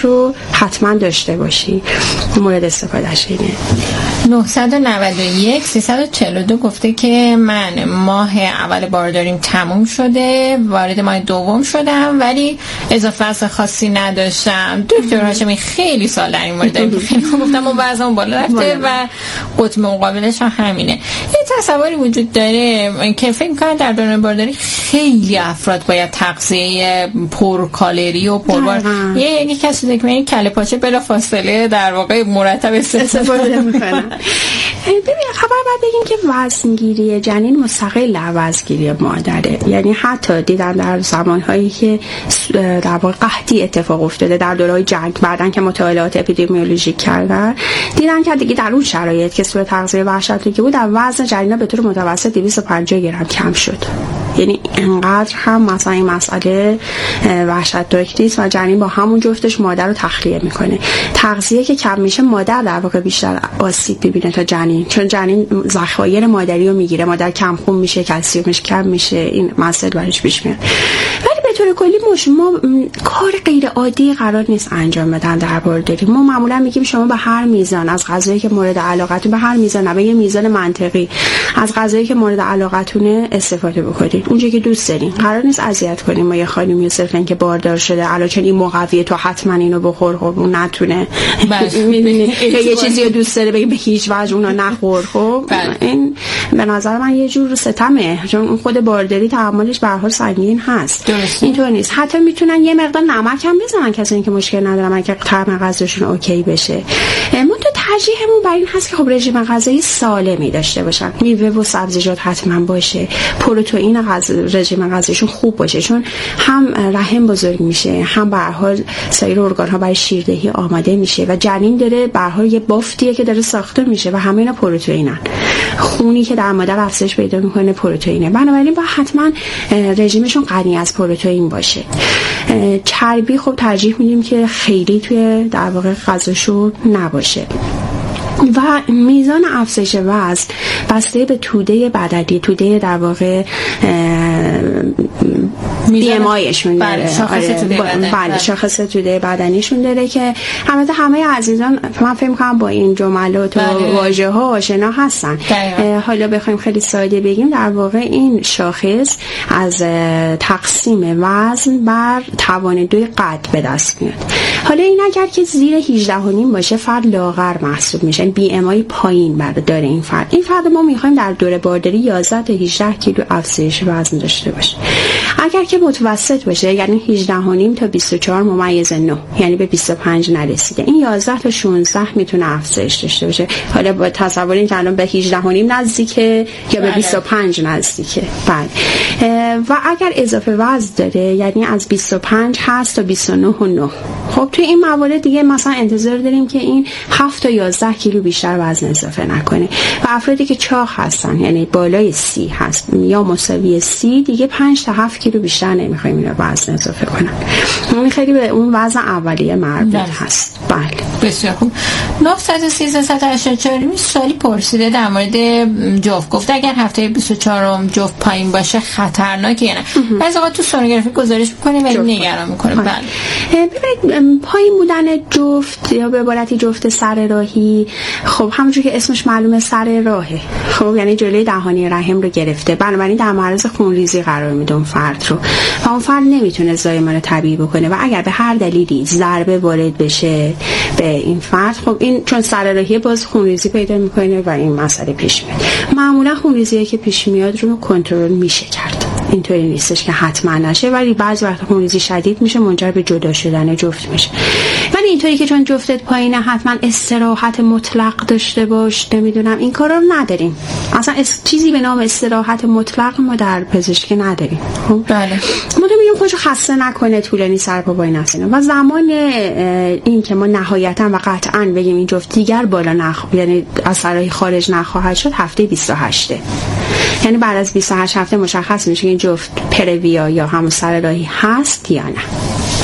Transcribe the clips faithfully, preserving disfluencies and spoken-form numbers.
رو حتما داشته باشی. مورد استفادهش اینه. نهصد و نود و یک سیصد و چهل و دو گفته که من ماه اول بارداریم تموم شده، وارد ماه دوم شدم ولی اضافه وزن خاصی نداشتم. دکتر هاشمی خیلی سال در این مورد داریم، خیلی گفتم اون وزنم بالا رفته و قطب مقابلش هم همینه. یه تصوری وجود داره که فکر می‌کنم در دوران بارداری خیلی افراد باید تغذیه پر کالری و پربار، یه یکی کسی دیگه این کله پاچه بلا فاصله در واقع مرتب استفاده می‌کنه. ببین خبر باید بگیم که وزنگیری جنین مستقل از وزنگیری مادره. یعنی حتی دیدن در زمانهایی که در واقع قحطی اتفاق افتاده در دوره‌های جنگ، بعدن که مطالعات اپیدمیولوژیک کردن دیدن که دیگه در اون شرایط که سوء تغذیه وحشتناکی بود، در وزن جنینا به طور متوسط دویست و پنجاه گرم کم شد. یعنی انقدر هم مثلا این مسئله وحشتناک نیست و جنین با همون جفتش مادر رو تخلیه میکنه. تغذیه که کم میشه مادر در واقع بیشتر آسیب میبینه تا جنین، چون جنین ذخایر مادری رو میگیره، مادر کم خون میشه، کلسیومش کم میشه، این مسئله براش پیش میاد. ولی به طور کلی ما کار غیر عادی قرار نیست انجام بدن در بارداری. ما معمولا میگیم شما به هر میزان از غذایی که مورد علاقتون، به هر میزان، به یه میزان منطقی از غذایی که مورد علاقتونه استفاده بکنید، اونجا که دوست دارین. قرار نیست اذیت کنیم ما یه خانمی صرفا که باردار شده الان چون این مقویه تو حتما اینو بخور، خب اون نتونه میدونی یه چیزی رو دوست داره بگه به هیچ وجه اونو نخور. خب این به نظر من یه جور ستمه، چون اون خود بارداری تحملش به هر حال سنگین هست. اینطور نیست. حتی میتونن یه مقدار نمک هم بزنن کسایی که مشکل ندارن اگه طعم غذاشون اوکی بشه. ما تو ترجیحمون بر این هست که خب رژیم غذایی سالمی داشته باشن، میوه و سبزیجات حتما باشه، پروتئین رژیم غذاییشون خوب باشه، چون هم رحم بزرگ میشه، هم به هر حال سایر ارگان ها برای شیردهی آماده میشه و جنین داره به هر حال یه بافتیه که داره ساخته میشه و همه اینا پروتئینن. خونی که در مادر افزایش پیدا میکنه پروتئینه، بنابراین با حتما رژیمشون غنی از پروتئین باشه. چربی خب ترجیح میدیم که خیلی توی در واقع غذاشون نباشه و میزان افزایش وزن بسته به توده بدنی، توده در واقع بی ام آیشون داره، شاخص توده بدنی، بله شاخص توده بدنیشون داره که البته همه عزیزان من فکر می‌کنم با این جملات و واژه‌ها آشنا هستن. حالا بخوایم خیلی ساده بگیم در واقع این شاخص از تقسیم وزن بر توانایی قد به دست میاد. حالا این اگر که زیر هجده و نیم باشه فرد لاغر محسوب میشه، بی ام آی پایین برای داره این فرد. این فرد ما میخوایم در دوره بارداری یازده تا هجده کیلو افزایش وزن داشته باشه. اگر که متوسط باشه یعنی هجده و نیم تا بیست و چهار ممیز نه، یعنی به بیست و پنج نرسیده، این یازده تا شانزده میتونه افزایش داشته باشه. حالا با تصور این که الان به هجده و نیم نزدیکه یا به بیست و پنج نزدیکه. بله. و اگر اضافه وزن داره یعنی از بیست و پنج هست تا بیست و نه و نه. خب توی این موارد دیگه مثلا انتظار داریم که این هفت تا یازده کیلو بیشتر وزن اضافه نکنه. و افرادی که چاق هستن یعنی بالای سی هست یا مساوی سی، دیگه پنج تا هفت کیلو بیشتر نمیخوایم اینا وزن اضافه کنن. اون خیلی به اون وزن اولیه مربوط هست. بله بسیار خوب. نهصد و سیزده صد و هشتاد و چهار سالی پرسیده در مورد جفت، گفته اگر هفته بیست و چهارم جفت پایین باشه خطرناکه یا نه. بعضی وقت تو سونوگرافی گزارش میکنه ولی نگران میکنه. بله ببینید پایین بودن جفت یا به عبارتی جفت سر راهی، خب همونجوری که اسمش معلومه سر راهه، خب یعنی جلوی دهانی رحم رو گرفته، بنابراین در معرض خونریزی قرار میده اون فرد رو و اون فرد نمیتونه زایمان طبیعی بکنه و اگر به هر دلیلی ضربه وارد بشه به این فرد، خب این چون سر راهی باز خونریزی پیدا میکنه و این مسئله پیش میاد. معمولا خونریزی که پیش میاد رو کنترل میشه کرد، اینطوری نیستش که حتما نشه، ولی بعضی وقت خونریزی شدید میشه منجر به جدا شدن جفت میشه. ولی اینطوری که چون جفتت پایینه حتما استراحت مطلق داشته باش، نمیدونم این کارا رو نداریم اصلا. اس... چیزی به نام استراحت مطلق ما در پزشکی نداریم. خب بله ما تو میگیم خودشو خسته نکنه، طولانی سر پا وای نسینه و زمان این که ما نهایتا و قطعا بگیم این جفت دیگر بالا نخ یعنی از سرای خارج نخواهد شد هفته بیست و هشت، یعنی بعد از بیست و هشت هفته مشخص میشه که این جفت پرویا یا همون سر راهی هست یا نه. کار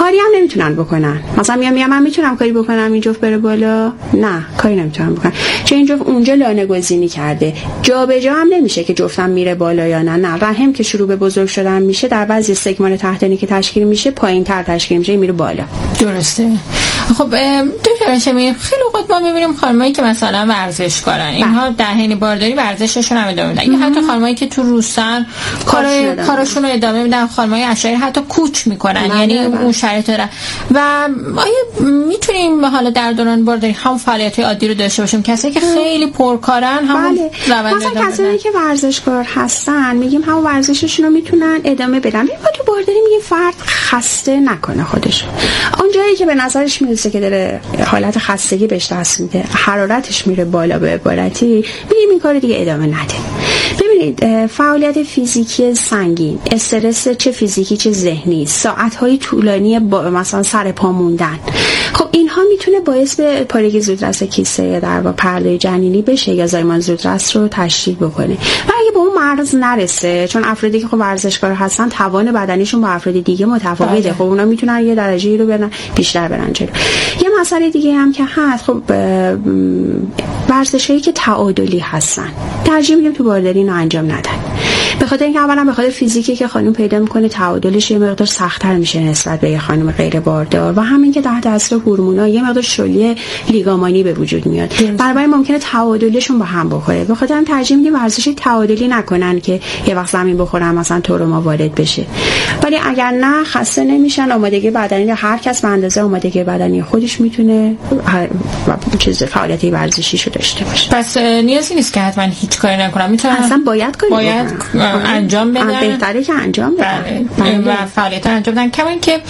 کاری هم نمیتونن بکنن. مثلا میام میام من میتونم کاری بکنم این جفت بره بالا؟ نه، کاری نمیتونم بکنم، چون این جفت اونجا لانه گزینی کرده. جا به جا هم نمیشه که جفتم میره بالا یا نه. نه، رحم که شروع به بزرگ شدن میشه در بعضی سگمان تحتانی که تشکیل میشه پایین‌تر تشکیل میشه، میره بالا. درسته. خب دکتر هاشمی، خیلی وقت ما میبینیم خانمایی که مثلا ورزش کارن، اینها در حین بارداری ورزششون هم ادامه میدن، یا حتی خانمایی که تو روستان کار کارشون رو ادامه میدن، خانمای اشعری حتی کوچ میکنن، یعنی اون شرایط دارن. و آیا میتونیم حالا در دوران بارداری هم فعالیت‌های عادی رو داشته باشیم، کسایی که خیلی پرکارن هم بله. مثلا کسایی که ورزشکار هستن میگیم هم ورزششون رو میتونن ادامه بدن. ما تو بارداری میگیم فرد خسته نکنه خودش. اون جایی که به نظرش میرسه که داره حالت خستگی بهش دست میده، حرارتش میره بالا به عبارتی، میگیم این کار دیگه ادامه نده. ببینید فعالیت فیزیکی سنگین، استرس چه فیزیکی چه ذهنی، ساعت‌های طولانی با مثلا سر پا موندن، خب اینها میتونه باعث به پارگی زودرس کیسه در واقع پرده جنینی بشه یا زایمان زودرس رو تشدید بکنه. و اگه به اون مرز نرسه، چون افرادی که خب ورزشکار هستن توان بدنیشون با افراد دیگه متفاوته، خب اونا میتونن یه درجه‌ای رو برن بیشتر برن جلو. یه مسئله دیگه هم که هست، خب ورزشایی که تعادلی هستن ترجیح میدیم تو بارداری اینو انجام ندن، به خاطر اینکه اولا به خاطر فیزیکی که خانم پیدا میکنه تعادلش یه مقدار سخت‌تر میشه نسبت به یه خانم غیر باردار، و همین که تحت تاثیر هورمونا یه مقدار شلی لیگامانی به وجود میاد، برای ممکنه تعادلشون با هم بخوره. به خاطر همین ترجیح میدیم ورزش تعادلی نکنن که یه وقت زمین بخورن مثلا تروما وارد بشه. ولی اگر نه خسته نمیشن، آمادگی بدنی هر کس به اندازه آمادگی بدنی خودش میتونه چیز فعالیتی ورزشی شو داشته باشه. پس نیازی نیست که حتما هیچ کاری نکنم، میتونم اصلا باید کاری باید انجام بدن، بهتره که انجام بدن بله. و فعالیت انجام بدن. کما اینکه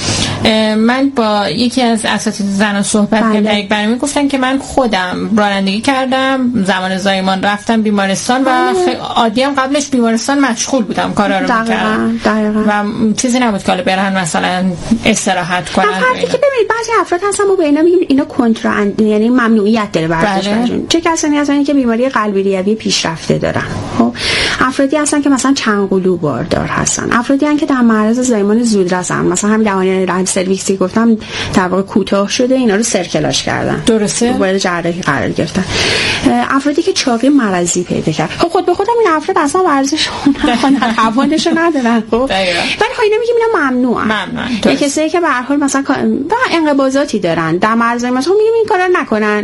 من با یکی از اساتید زنان صحبت کردم، در یک برنامه گفتن که من خودم رانندگی کردم، زمان زایمان رفتم بیمارستان و عادی هم قبلش بیمارستان مشغول بودم کارا رو می‌کردم و چیزی نبود که برن مثلا استراحت کنن. فرقی که ببینید بعضی افراد هستن ما به اینا میگیم اینا کنترا، یعنی ممنوعیت داره ورزش براشون. چه کسانی هستن که بیماری قلبی ریوی پیشرفته دارن، خب افرادی هستن که مثلا چند قلو باردار هستن، افرادی هستن که در معرض زایمان زودرس هستن، مثلا همین دوانی رحم سرویکسی گفتم در واقع کوتاه شده، اینا رو سرکلاش کردن، درسته، وارد جراحی قرار گرفتن. افرادی که چاقی مرضی پیدا کرد، خب خود به خودم این افراد اصلا ورزش نکنن، توانشو ندارن، خب ولی خب اینا میگیم اینا ممنوعن. ممنوعن. یه کسایی که به هر حال مثلا و انقباضاتی دارن در معرض مثلا میگیم این کارا نکنن،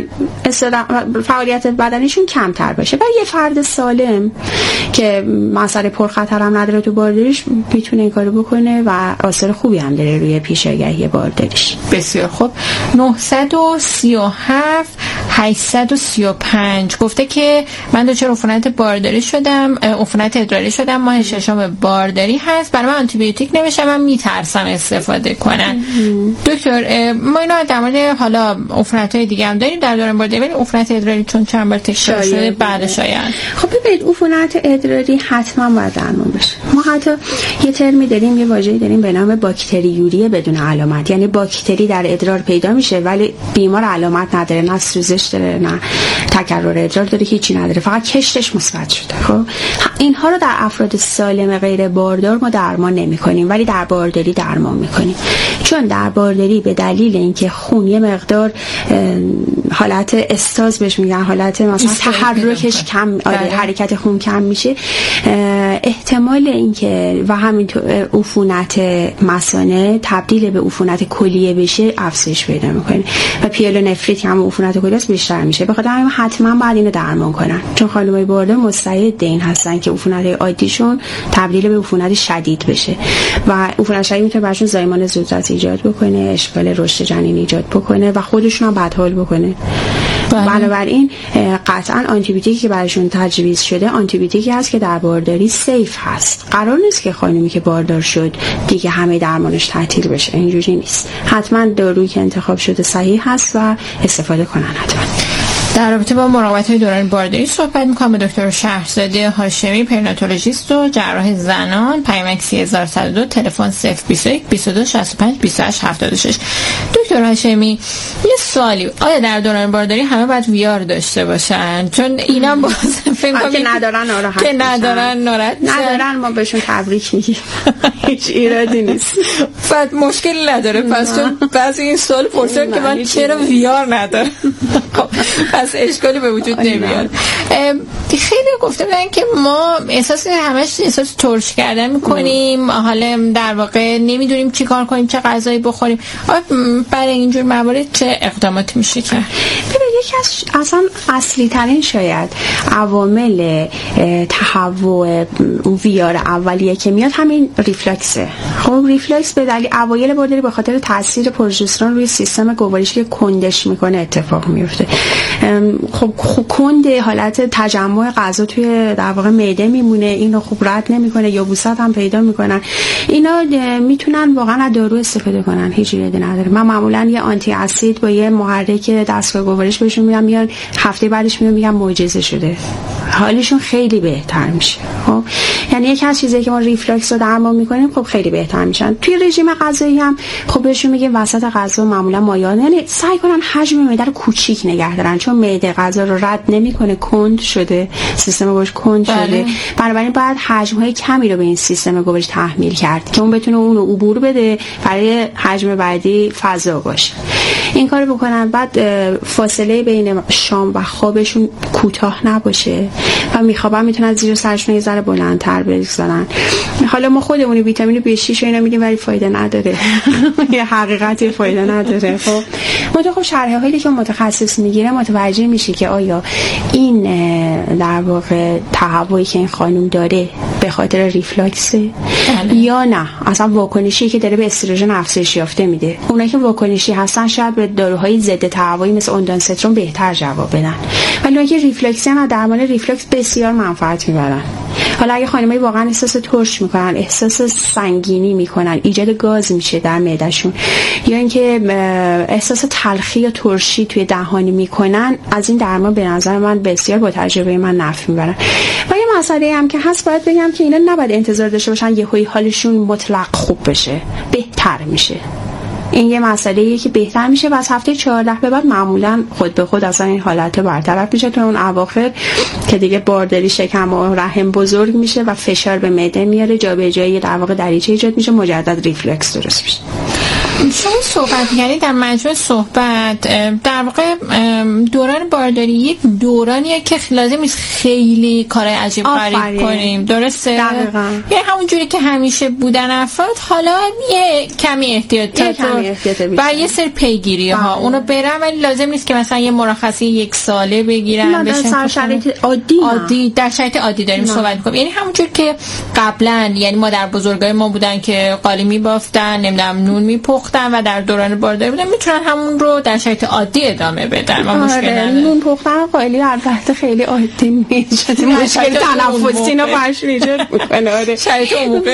فعالیت بدنیشون کمتر باشه. ولی یه فرد سالم که مسئله پرخطر هم نداره تو بارداریش میتونه این کارو بکنه و آثار خوبی هم داره روی پیشاگهی بارداریش. بسیار خوب. نه سه هفت هشت سه پنج گفته که من دچار عفونت بارداری شدم، عفونت ادراری شدم، ماه ششم بارداری هست، برای من آنتی بیوتیک نمیشه، من میترسم استفاده کنم. دکتر ما اینا در مورد حالا عفونت‌های دیگه هم داریم در دوران بارداری، ولی عفونت ادراری چون چند بار تکرار شده بعد شاید. خب ببینید عفونت ادراری حتما باید درمان بشه. ما حتی یه ترمی داریم، یه واژه‌ای داریم به نام باکتریوری بدون علامت، یعنی باکتری در ادرار پیدا میشه ولی بیمار علامت نداره، نه سوزش داره نه تکرر ادرار داره، هیچی نداره، فقط کشتش مثبت شده. خب اینها رو در افراد سالم غیر باردار ما درمان نمی‌کنیم ولی در بارداری درمان می‌کنیم، چون در بارداری به دلیل اینکه خون یه مقدار حالت استاز بهش میگن، حالت مثلا تحرکش کم، حرکت خون کم میشه، احتمال اینکه و همینطور عفونت مثانه تبدیل به عفونت کلیه بشه افزایش پیدا میکنه و پیلونفریت که هم عفونت کلیه است بیشتر میشه. بخاطر همین حتما باید اینو درمان کنن، چون خانم‌های باردار مستعد این هستن که عفونت عادیشون تبدیل به عفونت شدید بشه و عفونت شدید میتونه براشون زایمان زودرس ایجاد بکنه، اشکال رشد جنین ایجاد بکنه و خودشون هم بدحال بکنه. بنابراین قطعا آنتی بیوتیکی که براشون تجویز شده آنتی بیوتیکی هست که در بارداری سیف هست. قرار نیست که خانمی که باردار شد دیگه همه درمانش تعطیل بشه، اینجوری نیست. حتما دارویی که انتخاب شده صحیح هست و استفاده کنن حتما. در رابطه با مراقبت‌های دوران بارداری صحبت می‌کنم با دکتر شهرزاده هاشمی، پریناتولوژیست و جراح زنان. پیامک سه هزار و صد و دو، تلفن صفر بیست و یک بیست و دو شصت و پنج بیست و هشت هفتاد و شش. دکتر هاشمی، یه سوالی، آیا در دوران بارداری همه باید وی آر داشته باشن؟ چون اینا باز فکر کنم که ندارن ناراحت که ندارن ناراحت ندارن ما بهشون تبریک میگیم. هیچ ایرادی نیست. بعد مشکلی نداره. پس چون بعضی این سوال پرسیدن که من چرا وی آر ندارم، پس اشکالی به وجود نمیاد. خیلی گفته بودن که ما احساس همش احساس ترش کردن میکنیم، حالا در واقع نمیدونیم چی کار کنیم، چه غذایی بخوریم. برای اینجور موارد چه اقداماتی میشه کرد؟ ببین یکی از اصلا اصلی ترین شاید عوامل تهوع وی آر اولیه که میاد همین ریفلکسه. خب ریفلکس به دلیل اوایل بارداری به خاطر تاثیر پروژسترون روی سیستم گوارشی که کندش میکنه اتفاق میفته. خب کند حالت تجمع غذا توی در واقع معده میمونه، اینو خوب رد نمیکنه، یبوست هم پیدا میکنن. اینا میتونن واقعا از دارو استفاده کنن، هیچ ایرادی نداره. من معمولا یه آنتی اسید با یه محرک دستگاه گوارش بهشون میدم، میاد هفته بعدش میاد میگم معجزه شده، حالشون خیلی بهتر میشه. خب یعنی یکی از چیزایی که ما ریفلکس رو درمان میکنیم خب خیلی بهتر میشن. توی رژیم غذایی هم خب بهشون میگیم وسط غذا معمولا مایعات، یعنی سعی کنن حجم معده رو کوچیک نگه دارن، چون معده غذا رو رد نمیکنه، کند شده، سیستم گوارش کند شده. بنابراین باید حجم های کمی رو به این سیستم گوارش تحمیل کرد که اون بتونه اون رو عبور بده، برای حجم بعدی فضا باشه. این کارو بکنن. بعد فاصله بین شام و خوابشون کوتاه نباشه و میخوابن میتونن زیر سرشون یه ذره بلندتر بگذارن. حالا ما خودمون ویتامین بی شش اینا میدیم ولی فایده نداره. یه حقیقتی فایده نداره. خب ما خب شرح حالی که متخصص میگیره متوجه میشه که آیا این در واقع تهوعی که این خانم داره به خاطر ریفلکسه یا نه اصلا واکنشی که داره به استروژن افزایش یافته میده. اونایی که واکنشی هستن شاید به داروهای ضد تهوعی مثل اوندانسترون بهتر جواب بدن، ولی اونایی که ریفلکسی هم درمان ریفلکس بسیار منفعت میبرن. حالا اگه خانمایی واقعا احساس ترش میکنن، احساس سنگینی میکنن، ایجاد گاز میشه در معدهشون، یا اینکه احساس تلخی یا ترشی توی دهانی میکنن، از این درمان به نظر من بسیار با تجربه من نفع میبرن. و یه مسئله هم که هست باید بگم که اینا نباید انتظار داشته باشن یهویی حالشون مطلق خوب بشه، بهتر میشه. این یه مسئله‌ایه که بهتر میشه و از هفته چهارده به بعد معمولا خود به خود اصلا این حالت برطرف میشه. تو اون اواخر که دیگه بارداری شکم و رحم بزرگ میشه و فشار به معده میاره، جابجایی در واقع دریچه ایجاد میشه، مجدد ریفلکس درست میشه. شما صحبت یعنی در مجموع صحبت در واقع دوران بارداری یک دورانیه که لازم نیست خیلی کار عجیب غریب کنیم، درسته؟ دقیقاً. یعنی همون جوری که همیشه بودن افراد، حالا یه کمی احتیاطات و یه سری پیگیری ها اونو برن، ولی لازم نیست که مثلا یه مرخصی یک ساله بگیرن. نه در شرایط عادی عادی در شرایط عادی داریم صحبت می‌کنیم. یعنی همون جوری که قبلا یعنی ما در بزرگای ما بودن که قالی می‌بافتن، نمیدونم نون می‌پختن و در دوران بارداری بودن، میتونن همون رو در شرایط عادی ادامه بدن. ما مشکل نداره. نون پختن قالی البته خیلی عادی نیست، مشکل تنفسی رو برش ایجاد میکنه. شرایط عمومی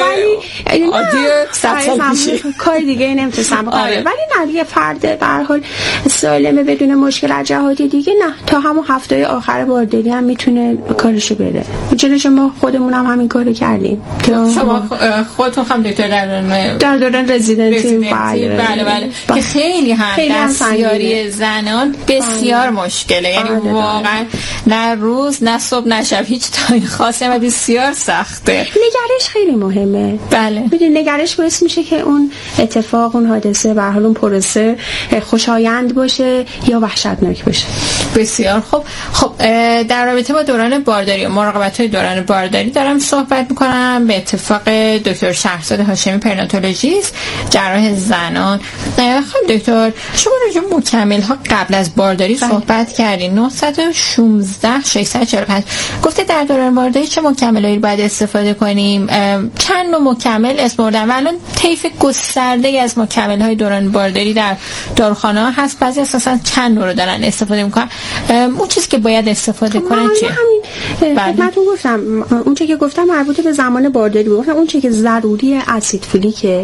عادی صد سال پیش کار دیگه نمیتونم بکنم، ولی نه یه فرد در حال سالمه بدون مشکل از جهات دیگه نه، تا همون هفته آخر بارداری هم میتونه کارشو بره. چون ما خودمون هم همین کارو کردیم. شما خودتون هم دکتر در در دوران رزیدنسی بله بله که خیلی هم دستیاری زنان بسیار مشکله، یعنی واقعا نه روز نه صبح نه شب هیچ تایم خاصی و بسیار سخته. نگرش خیلی مهمه. بله میدونی نگرش باعث میشه که اون اتفاق، اون حادثه، به هر حال اون پروسه خوشایند باشه یا وحشتناک باشه. بسیار خوب. خب در رابطه با دوران بارداری و مراقبت‌های دوران بارداری دارم صحبت می‌کنم به اتفاق دکتر شهرزاد هاشمی، پریناتولوژیست، جراح زنان. خب دکتر شما راجع به مکمل ها قبل از بارداری بله. صحبت کردین. نه یک شش شش چهار پنج گفته در دوران بارداری چه مکملایی باید استفاده کنیم؟ چند نوع مکمل اسم بردن و الان طیف گسترده‌ای از مکمل های دوران بارداری در داروخانه ها هست، بعضی اساسا چند نوع رو دارن استفاده میکنن. اون چیزی که باید استفاده کنن چیه؟ خدمتتون گفتم اون چیزی که گفتم مربوط به زمان بارداری بود. اون چیزی که ضروری اسید فولیک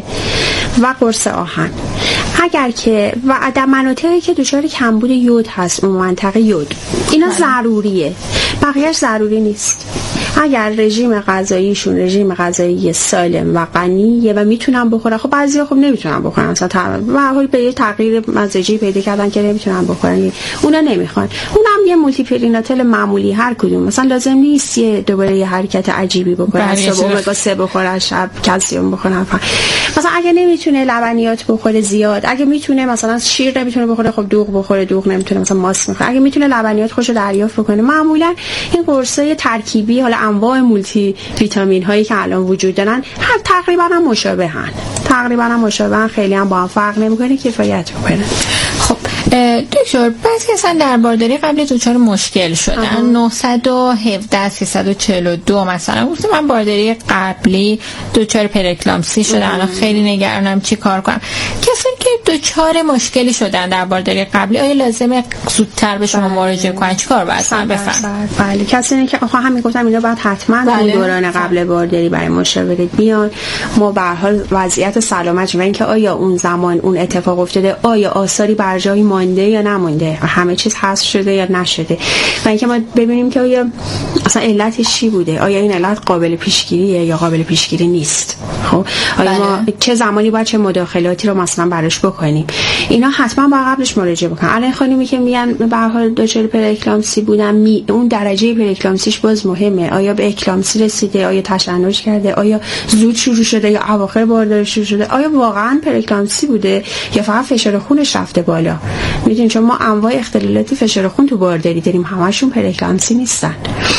و قرص آهن. اگر که و در مناطقی که دچار کمبود یود هست، اون منطقه یود، اینا ضروریه، بقیه‌اش ضروری نیست. اگر رژیم غذاییشون رژیم غذایی سالم و غنیه و میتونن بخورن، خب بعضیا خب نمیتونن بخورن، مثلا به هر حال به یه تغییر مزاجی پیدا کردن که نمیتونن بخورن، اونا نمیخوان. اونم یه مولتی پریناتل معمولی هر کدوم، مثلا لازم نیست یه دوباره یه حرکت عجیبی بکنن، صبح امگا سه بخورن، شب کلسیم بخورن. مثلا اگه نمیتونه لبنیات بخوره زیاد، اگه میتونه مثلا شیر نمیتونه بخوره، خب دوغ بخوره، دوغ نمیتونه مثلا ماست میخوره. اگه میتونه لبنیات خوشو دریافت بکنه. معمولا این قرصای ترکیبی، حالا انواع مولتی ویتامین هایی که الان وجود دارن هر تقریبا هم مشابهن، تقریبا هم مشابهن، خیلی هم با هم فرق نمیکنه، کفایت میکنه. خب دکتر، بعضی اصلا در بارداری قبلی دچار مشکل شدن. نه یک هفت سه چهار دو مثلا گفتم من بارداری قبلی دچار پرکلامسی شدم، الان خیلی نگرانم چی کار کنم. کسایی که دچار مشکلی شدن در بارداری قبلی آیا لازمه زودتر به شما مراجعه کنن؟ چی کار باید کنن؟ بفرمایید. بله، کسایی که آخه همین گفتم اینا باید حتما در دوران قبل بارداری برای مشاوره بیان. ما به هر حال وضعیت سلامت و اینکه آیا اون زمان اون اتفاق افتاده، آیا آثاری بر جای مانده یا نمونده، همه چیز حذف شده یا نشده، و اینکه ما ببینیم که آیا اصلا علتش چی بوده، آیا این علت قابل پیشگیریه یا قابل پیشگیری نیست. خب آیا بله. ما چه زمانی باید چه مداخلاتی رو مثلا براش بکنیم، اینا حتما با قبلش مراجعه بکنن. الان خانمی که میگن به هر حال دچار پرکلامسی بودن، می... اون درجه پرکلامسیش باز مهمه، آیا به اکلامسی رسیده، آیا تشنج کرده، آیا زود شروع شده یا اواخر بارداری شروع شده، آیا واقعا پرکلامسی بوده یا فقط فشار خونش رفته بالا. میدونین چون ما انواع اختلالاتی فشار خون تو بارداری داریم، همشون پرکلامسی نیستن.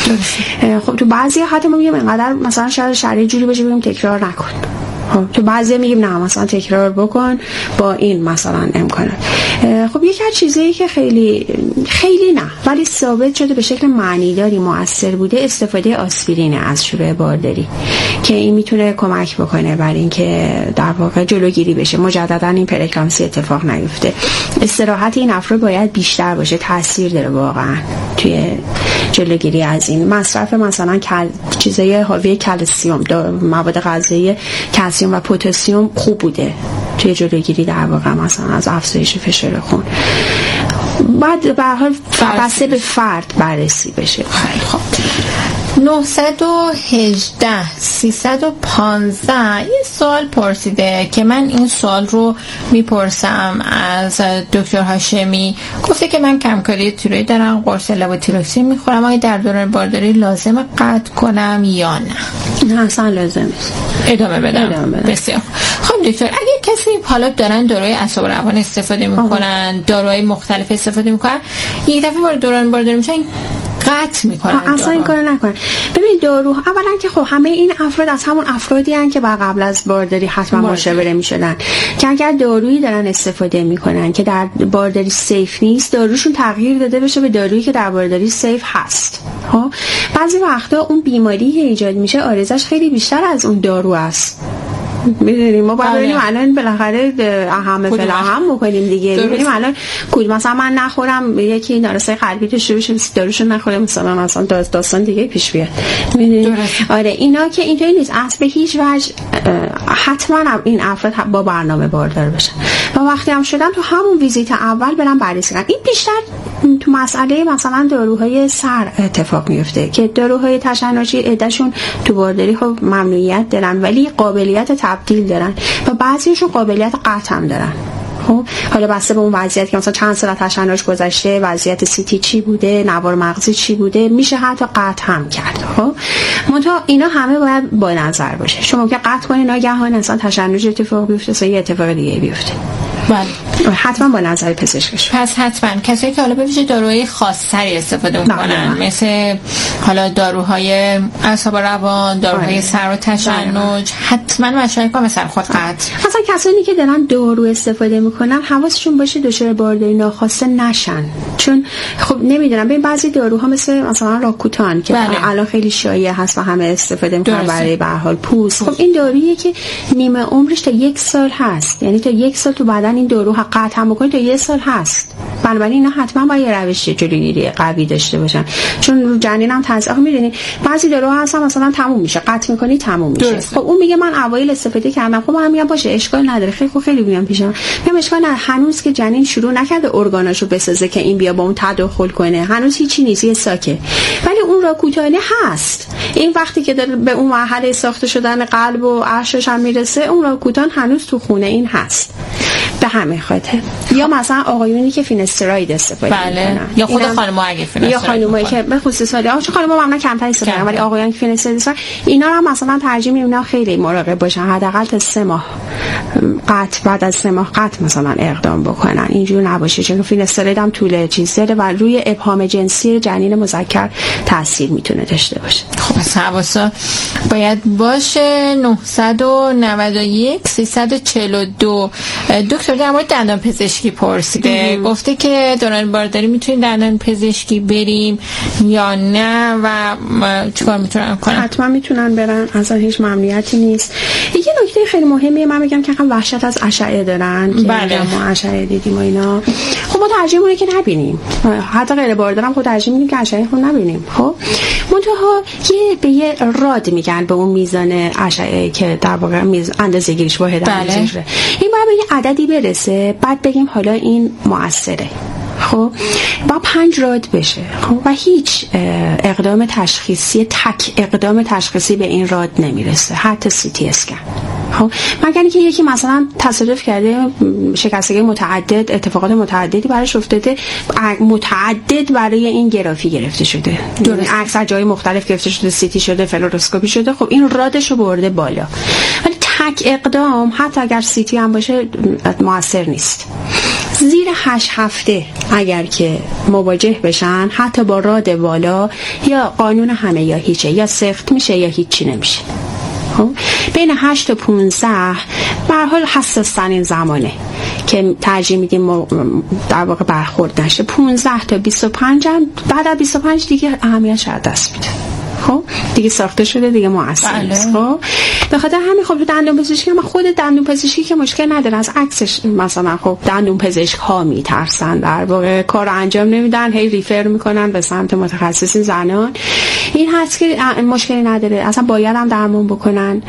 خب تو بعضی حتی ما میگیم اینقدر مثلا شاید شرایط جوری باشه بگیم تکرار نکن، خب تو بعضی میگیم نه مثلا تکرار بکن با این مثلا امکانات. خب یکی از چیزایی که خیلی خیلی نه ولی ثابت شده به شکل معنیداری مؤثر بوده استفاده آسپرین از شروع بارداری، که این میتونه کمک بکنه برای اینکه در واقع جلوگیری بشه مجددا این پرکلامسی اتفاق نیفته. استراحت این افراد باید بیشتر باشه، تاثیر داره واقعا توی جلوگیری از این. مصرف مثلا کل... چیزای حاوی کلسیم، مواد غذایی کلسیم و پتاسیم خوب بوده توی جلوگیری در واقع مثلا از افزایش فشار خون. بعد به هر حال بسته به فرد بررسی بشه. خب نه یک هشت سیصد و پانزده یه سوال پرسیده که من این سوال رو میپرسم از دکتر هاشمی. گفته که من کمکاری تیروئید دارم، قرص لوتیروکسین میخورم، آیا در دوران بارداری لازم قطع کنم یا نه؟ نه اصلا لازم نیست، ادامه بدم. ادامه بدم. بسیار خب دکتر، اگه کسی حالا دارن داروی اعصاب و روان استفاده میکنن، داروهای مختلف استفاده میکنن، یک دفعه وارد دوران بارداری میشن قطع میکنن، اصلا این کارو نکنن. ببینید دارو اولا که خب همه این افراد از همون افرادی ان که با قبل از بارداری حتما مشاوره میشدن که اگر دارویی دارن استفاده میکنن که در بارداری سیف نیست، داروشون تغییر داده بشه به دارویی که در بارداری سیف هست. ها بعضی وقتا اون بیماری که ایجاد میشه عارضش خیلی بیشتر از اون دارو است. میدونیم ما باید ببینیم الان بالاخره اهم فعلا هم بکنیم دیگه. ببینیم الان کدوم مثلا من نخورم یکی نارسای قلبی داشته باشه داروشو نخوره مثلا مثلا داستان دیگه پیش بیاد. میدونیم آره اینا که اینطوری نیست اصلا به هیچ وجه. حتما این افراد با برنامه باردار بشن و وقتی هم شدن تو همون ویزیت اول برن بررسی کنن. این بیشتر تو مسئله مثلا داروهای سر اتفاق میفته که داروهای تشنجی عدهشون تو بارداری خب ممنوعیت دارن ولی قابلیت تبدیل دارن و بعضیشون قابلیت قطع هم دارن. خب حالا بسته به اون وضعیت که مثلا چند سال تشنج گذشته، وضعیت سیتی چی بوده، نوار مغزی چی بوده، میشه حتی قطع هم کرد. خب منتها اینا همه باید با نظر باشه. شما که قطع کنی ناگهان اصلا تشنج اتفاق بیفته اصلا یه اتفاق دیگه بیفته. بله حتما با نظر پزشکش. پس حتما کسایی که حالا ببینید داروهای خاصی استفاده میکنن مثل حالا داروهای اعصاب و روان، داروهای سر و تشنج، حتما مشورت کنن مثلا خود قطع. اصلا کسانی که دارن دارو استفاده میکنن حواسشون باشه دچار بارداری ناخواسته نشن، چون خب نمیدونم ببین بعضی داروها مثل مثلا راکوتان که بله. الان خیلی شایع هست و همه استفاده میکنن برای به هر حال پوست. خب این دارویی که نیمه عمرش تا یک سال هست، یعنی تا یک سال تو بدن جنین دارو قطع بکنید تا یه سال هست. بنابراین اینا حتما باید یه روش جلوگیری قوی داشته باشن، چون رو جنین هم تاثیر می‌بینید بعضی دارو هستن مثلا تموم میشه، قطع می‌کنی تموم میشه. درسته. خب اون میگه من اوایل استفاده کردم، خب من میگم باشه اشکال نداره، خیلی خوب خیلی میام پیشم میگم اشکال نداره، هنوز که جنین شروع نکرده ارگاناشو بسازه که این بیا با اون تداخل کنه، هنوز هیچی نیست، یه ساکه. ولی اون را کوتاهی هست، این وقتی که داره به اون مرحله ساخته شدن قلب و عرشش هم میرسه، اون را کوتاه هنوز تو خونه این هست. به همین خاطر یا مثلا آقایونی که فینستراید استفاده بله. میکنن یا خود خانم‌ها اگه فینستراید یا خانمایی که به خصوص حالا چون خانم‌ها معمولا کمتر استفاده میکنن، ولی آقایان که فینستراید استفاده اینا رو مثلا ترجیح میدن خیلی مراقب باشن، حداقل تا سه ماه قطع، بعد از سه ماه قطع مثلا اقدام بکنن، اینجوری نباشه، چون فینستراید هم طول چیز داره و روی ابهام جنسی جنین مذکر تاثیر میتونه داشته باشه. خب حواسا باید باشه. نه نه یک سه چهار دو دکتر در مورد دندان پزشکی پرسیده، گفته که دوران بارداری میتونیم دندان پزشکی بریم یا نه و چیکار میتونن کنن؟ حتما میتونن برن، اصلا هیچ ممنوعیتی نیست. یه نکته خیلی مهمه من میگم که هم وحشت از اشعه دارن که بله. ما اشعه دیدیم و اینا، خب ما ترجیح می‌کنیم که نبینیم، حتی غیر باردارم خود ترجیح میدیم که اشعه خود نبینیم. خب منتها یه به یه راد میگن به اون میزان اشعه که در واقع میز اندازه‌گیریش واحد اندازه‌گیری، این باید به یه عددی برسه، بعد بگیم حالا این مؤثره. خب با پنج راد بشه. خب و هیچ اقدام تشخیصی تک اقدام تشخیصی به این راد نمیرسه، حتی سی تی اسکن. خب مگر اینکه یکی مثلا تصادف کرده، شکستگی متعدد، اتفاقات متعددی براش افتاده، متعدد برای این گرافی گرفته شده، عکس از جای مختلف گرفته شده، سی تی شده، فلوروسکوپی شده، خب این رادشو برده بالا. ولی تک اقدام حتی اگر سی تی هم باشه موثر نیست. زیر هشت هفته اگر که مواجه بشن حتی با راد بالا، یا قانون همه یا هیچه، یا سخت میشه یا هیچی نمیشه. بین هشت تا پونزده به هر حال حساس ترین زمانه که ترجیح میدیم در واقع برخورد نشه. پونزده تا بیست و پنج هم بعد از بیست و پنج دیگه اهمیتش از دست میده، خب دیگه ساخته شده دیگه مؤثر نیست. خب به خاطر همین خب دندون پزشکی، من خود دندون پزشکی که مشکل نداره، از عکسش مثلا خب دندون پزشک ها میترسن، در واقع کار انجام نمیدن، هی ریفر میکنن به سمت متخصصین زنان. این هست که مشکلی نداره، اصلا باید هم درمان بکنن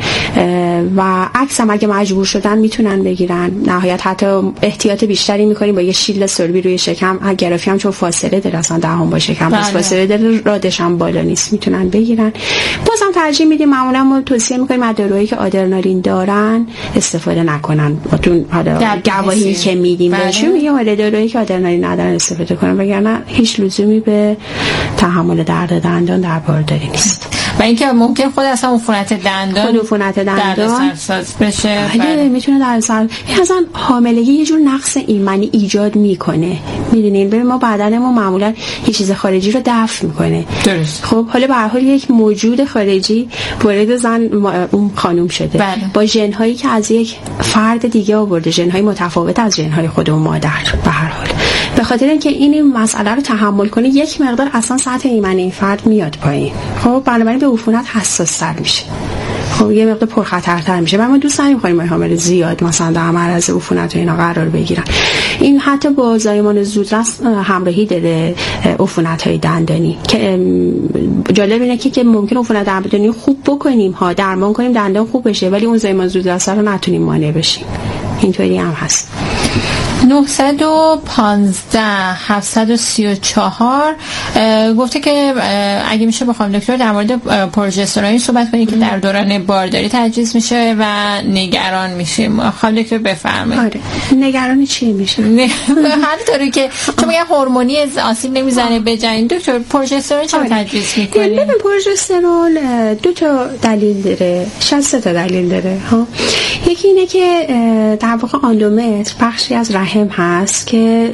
و عکس هم اگه مجبور شدن میتونن بگیرن. نهایت حتی احتیاط بیشتری میکنیم با یه شیلد سربی روی شکم، گرافی هم چون فاصله داره اصلا دهان با شکم، بس فاصله داره، رادش هم بالا نیست، میتونن بگیرن. بازم ترجیح میدیم، معمولا ما توصیه میکنیم از داروهایی که آدرنالین دارن استفاده نکنن. تو حالا گواهی که میدیم بهشون میگم آره داروهایی که آدرنالین ندارن استفاده کنن، وگرنه هیچ لزومی به تحمل درد دندان در بارداری نیست. و اینکه ممکن خود اصلا عفونت دندان خود عفونت دندان سرساز بشه، بله میتونه در سر اصلا حاملگی یه جور نقص ایمنی ایجاد میکنه. میدونین ببین ما بدنمون معمولا یه چیز خارجی رو دفع میکنه. درست. خب حالا به هر حال یک موجود خارجی وارد زن اون خانم شده، بله. با ژن هایی که از یک فرد دیگه آورده، ژن های متفاوت از ژن های خود اون مادر. به هر حال به خاطر اینکه این مسئله رو تحمل کنه یک مقدار اصلا سطح ایمنی این فرد میاد پایین. خب بنابراین به عفونت حساس تر میشه، خب یه مقدار پرخطرتر میشه. ما دوست نداریم خانم‌های حامل زیاد مثلا در معرض عفونت و اینا قرار بگیرن. این حتی با زایمان زودرس همراهی داره عفونت‌های دندانی که جالب اینه که که ممکن عفونت دندانی خوب بکنیم ها، درمان کنیم دندان خوب بشه، ولی اون زایمان زودرس رو نتونیم مانع بشیم. اینطوری هم هست. نه یک پنج هفت سه چهار گفته که اگه میشه بخوام دکتر در مورد پروژسترون صحبت کنید که در دوران بارداری تجویز میشه و نگران میشیم. خانم دکتر بفرمایید. آره نگران چی میشه؟ هر طوری که چون میگن هورمونی آسیب نمیزنه به جنین، دکتر پروژسترون چرا تجویز میکنید؟ ببین پروژسترون دو تا دلیل داره، شاید سه تا دلیل داره ها. یکی اینه که در واقع آندومتر بخشی از رحم هست که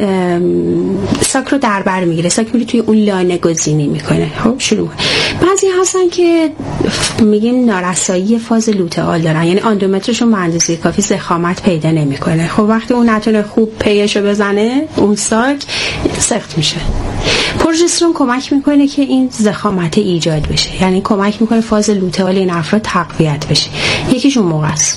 ساک رو در بر میگیره، ساک میره توی اون لانه گزینی میکنه. خب شروع بعضی هستن که میگیم نارسایی فاز لوتئال دارن، یعنی آندومترشون به اندازه کافی ضخامت پیدا نمیکنه. خب وقتی اون نتونه خوب پیشو بزنه اون ساک سخت میشه. پروژسترون کمک میکنه که این ضخامت ایجاد بشه، یعنی کمک میکنه فاز لوتئال این افراد تقویت بشه. یکیشون موقع است.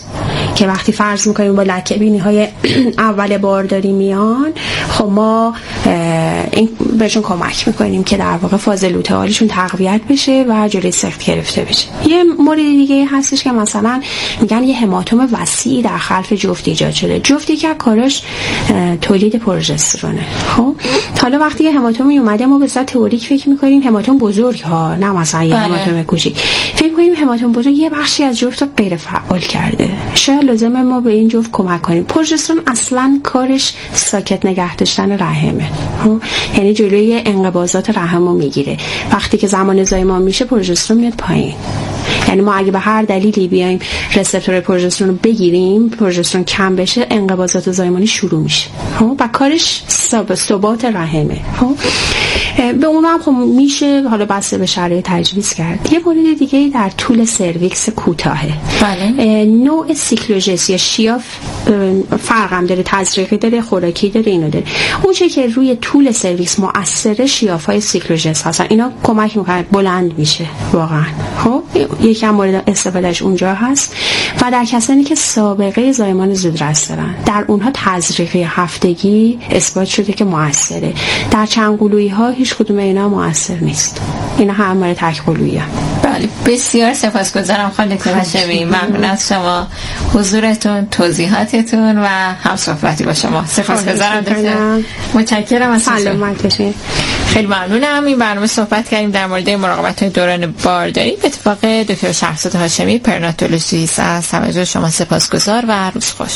که وقتی فرض میکنیم با لکه بینی های اول بارداری میان، خب ما این بهشون کمک میکنیم که در واقع فاز لوتئالیشون تقویت بشه و جلوی سقط گرفته بشه. یه مورد دیگه هستش که مثلا میگن یه هماتوم وسیعی در خلف جفت ایجاد شده. جفتی که کاراش تولید پروژسترونه. خب حالا وقتی یه هماتومی اومده ما به صورت تئوریک فکر میکنیم هماتوم بزرگ ها، نه مثلا یه هماتوم کوچیک. فکر میکنیم هماتوم بزرگ یه بخشی از جفت رو غیر فعال کرده. شاید لازمه ما به این جفت کمک کنیم. پروژسترون اصلا کارش ساکت نگه داشتن رحمه، یعنی جلوی انقباضات رحم رو میگیره. وقتی که زمان زایمان میشه پروژسترون میاد پایین. یعنی ما اگه به هر دلیلی بیایم رسپتور پروژسترون رو بگیریم، پروژسترون کم بشه، انقباضات زایمانی شروع میشه و کارش ثبات رحمه. به اون هم خب میشه حالا بسته به شرایط تجویز کرد. یه مورد دیگه در طول سرویکس کوتاهه. بله. نوع سیکلوژس یا شیاف فرق هم داره، تزریقی داره، خوراکی داره، اینو داره. اون چه که روی طول سرویکس مؤثره شیاف‌های سیکلوژس هستن. اینا کمک میکنن بلند میشه واقعا. خب یکی از مورد استفادهش اونجا هست. و در کسانی که سابقه زایمان زودرس دارن، در اونها تزریقی هفتگی اثبات شده که مؤثره. در چندقلویی ها هیچ کدوم اینا مؤثر نیست. اینا همه تک قلویی هم. بله، بسیار سپاسگزارم خانم دکتر هاشمی. ممنون از شما، حضورتون، توضیحاتتون و همصحبتی با شما. سپاسگزارم دکتر. متشکرم از شما. سلامت باشید. خیلی ممنونم. این برنامه صحبت کردیم در مورد مراقبت دوران بارداری. به اتفاق دکتر شهرزاد هاشمی، پریناتولوژیست. از توجه شما سپاسگزار و روز خوش.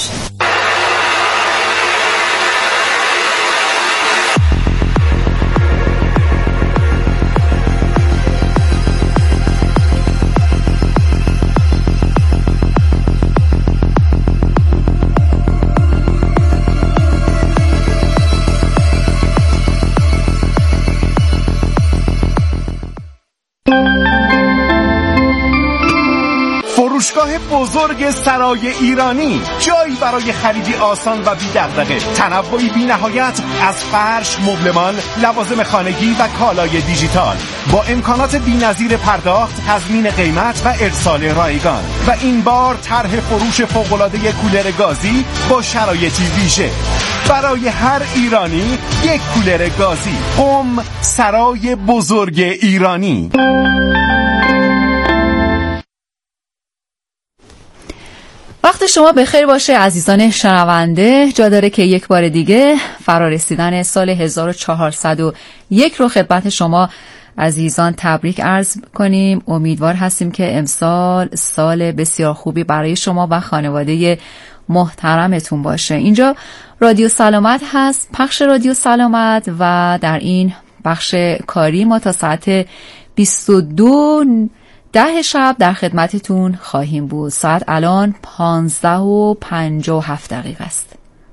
فروشگاه بزرگ سرای ایرانی، جایی برای خریدی آسان و بی دغدغه. تنوعی بی نهایت از فرش، مبلمان، لوازم خانگی و کالای دیجیتال با امکانات بی‌نظیر پرداخت، تضمین قیمت و ارسال رایگان. و این بار طرح فروش فوق‌العاده کولر گازی با شرایطی ویژه برای هر ایرانی. یک کولر گازی. قم سرای بزرگ ایرانی. وقت شما بخیر باشه عزیزان شنونده. جا داره که یک بار دیگه فرارسیدن سال هزار و چهارصد و یک رو خدمت شما عزیزان تبریک عرض کنیم. امیدوار هستیم که امسال سال بسیار خوبی برای شما و خانواده محترمتون باشه. اینجا رادیو سلامت هست، پخش رادیو سلامت، و در این بخش کاری ما تا ساعت بیست و دو ده شب در خدمتتون خواهیم بود. ساعت الان پانزده و پنجاه و هفت دقیقه است.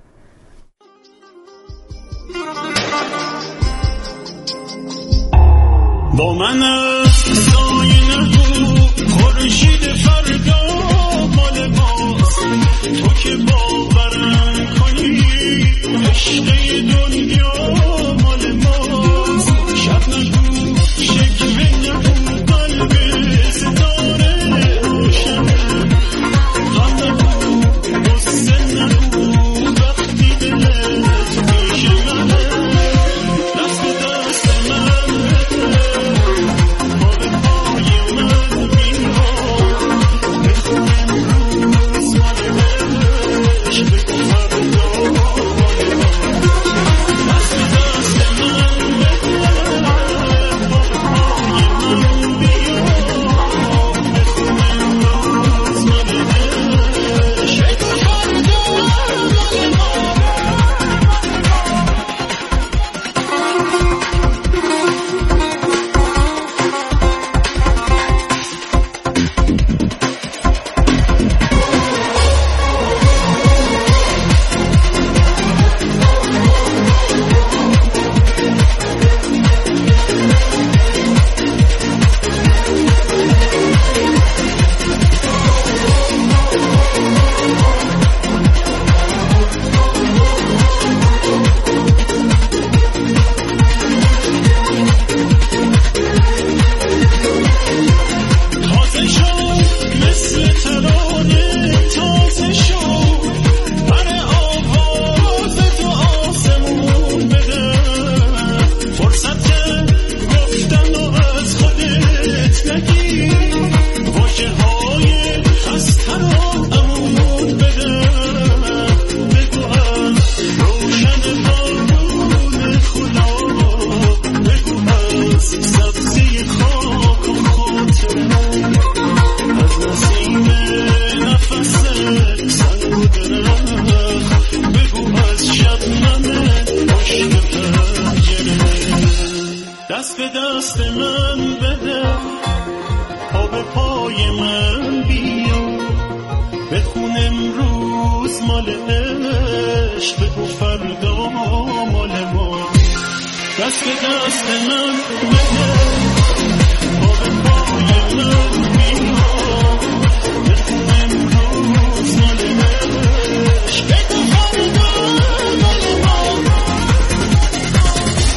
با من سایه نگو خورشید فردا مال ماست، تو که باورم کنی عشق دنیا مال ماست. شب نگو شکوه نگو قلب ستاره روشنه، غم نگو غصه نگو وقتی دلت پیش منه. دست دست من پای پای من می‌ها بخون امروز مال عشق فردا مال ما. دست دست دست به دست من بده، پا به پای من بیا، بخون امروز مال عشق، بگو فردا مال ما. دست به دست من بده